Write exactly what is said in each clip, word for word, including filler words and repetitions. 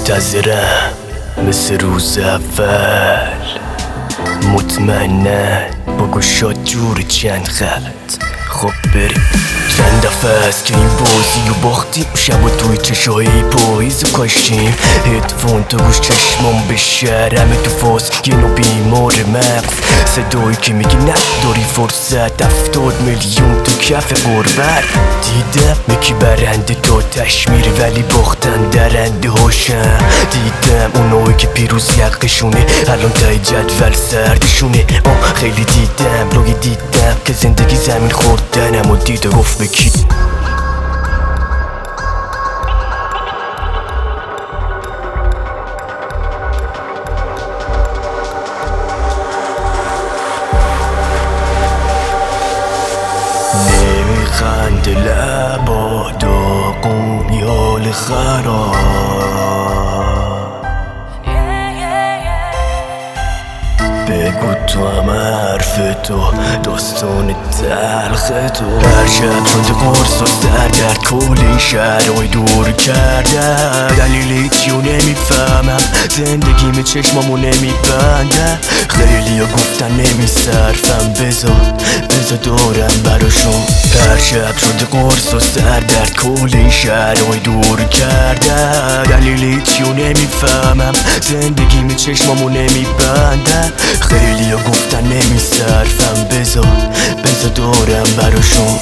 منتظرم مثل روز اول، مطمئنن با گوشات جور چند خط. خب بریم. چند دفعه است که این بازی رو باختیم، شب و توی چشای پاییز رو کاشتیم. هدفون تو گوش چشمام به شهر، همه تو فاز یه نوع بیمار مغز. صدایی که میگی نداری فرصت، هفتاد میلیون تو کف قربت. دیدم یکی برنده تا تشمیر ولی باختن درنده هاشم. دیدم اونایی که پیروز یقشونه الان تای جدول سردشونه. آه خیلی دیدم لوگی دیدم که زندگی زمین خوردنم و دید و گفت بکی. نمیخند لبا داغون یال خراب، بگو تو هم حرف تو داستان تلخ تو. هر شب شده قرص و سردرد کل این شهرهای دور کرده. دلیل هیچیو نمیفهمم، زندگیم چشمامو نمیبنده. خیلی ها گفتن نمیصرفم، بذار بذار دارم براشون. هر شب شده قرص و سردرد کل این شهرهای دور کرده. دلیل هیچیو نمیفهمم، زندگیم چشمامو نمیبنده. خیلی ها گفتن نمیصرفم، بذار بذار دارم براشون.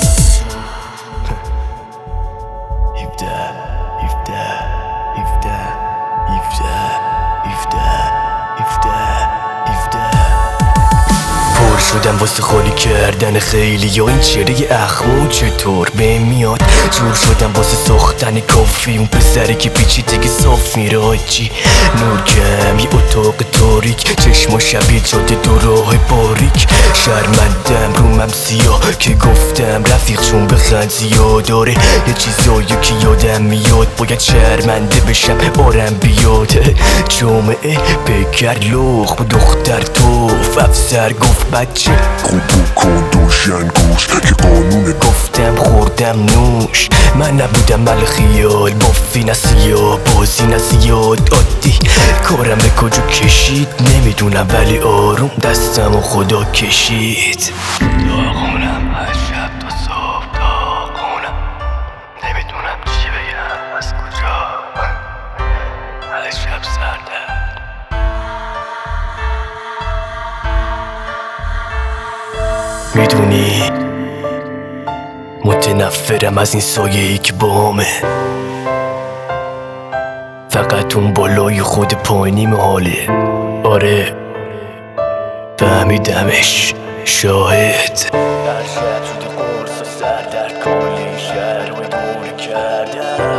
شدم واسه خالی کردن خیلی یا این چره اخمون چطور بهم میاد. جور شدم واسه ساختن کافی، اون پسره که پیچی دیگه صاف میره آجی. نور کم یه اتاق تاریک، چشما شبیه جاده دو راه باریک. شرمندم رومم سیاه که گفتم رفیق چون بخند زیاد داره. یه چیزایی که یادم میاد باید شرمنده بشم آرم بیاد. جامعه بگر لخم دختر توف، افسر گفت بچه خوبو کن دوشن گوش که قانونه. گفتم خوردم نوش، من نبودم مال خیال بافی نسیا بازی نزیاد عادی. کارم به کجا کشید نمیدونم ولی آروم دستم و خدا کشید. داغونم هر شب تا صبح داغونم، نمیدونم چی بگم از کجا. هر شب سرده میدونی متنفرم از این سایه‌ای که بامه. فقط اون بالای خود پایینیم حاله. آره فهمیدمش شاهد. هر شب شده قرص و سر در کل این شهر رو دور کردم.